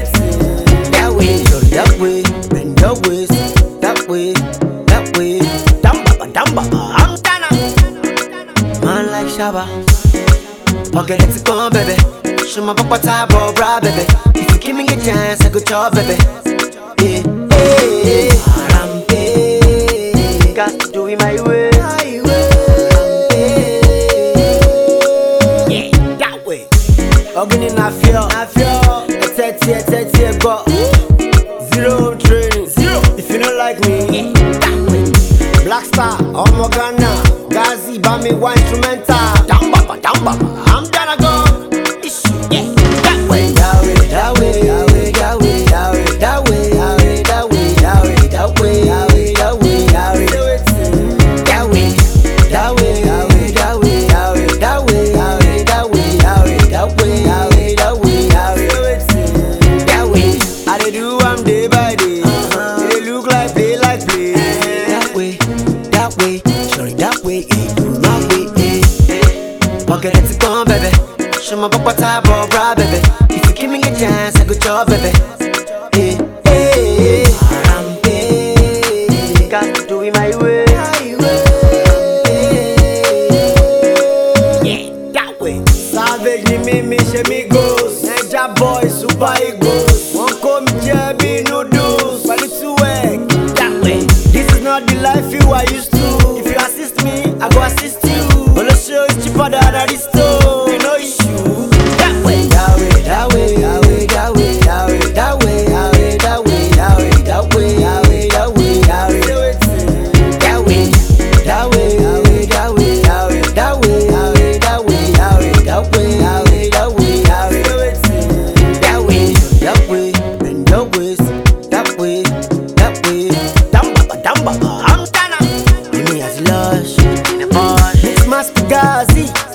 That way, that way, bend your waist. That way, that way. Damba, I'm done. Man like Shabba. Okay, let's go, baby. Show my papa type of bra, baby. If you give me a chance, I go chop, baby. Yeah, got to do it my way. Yeah, that way. Organic, I feel. A go. Zero training. If you don't like me, yeah, that way. Black Star, Omogana, Gazi, Bami, one instrumental. Damba, I'm gonna go. Yeah, that way. That way. Okay, let's go, baby. Show my papa type of bra, baby. If you give me a chance, I go chop, baby. Got to do it my way. Yeah, that way. Savage, me, Shemigos. Ninja boy, super egos. One come, Jabby, noodles. But it's work. That way. This is not the life you are used to. If you assist me, I go assist you. Gonna show it's cheaper than a store. No issue. That way. Damba, I'm done. Give me as lush in the bush. Mix Master Gazi.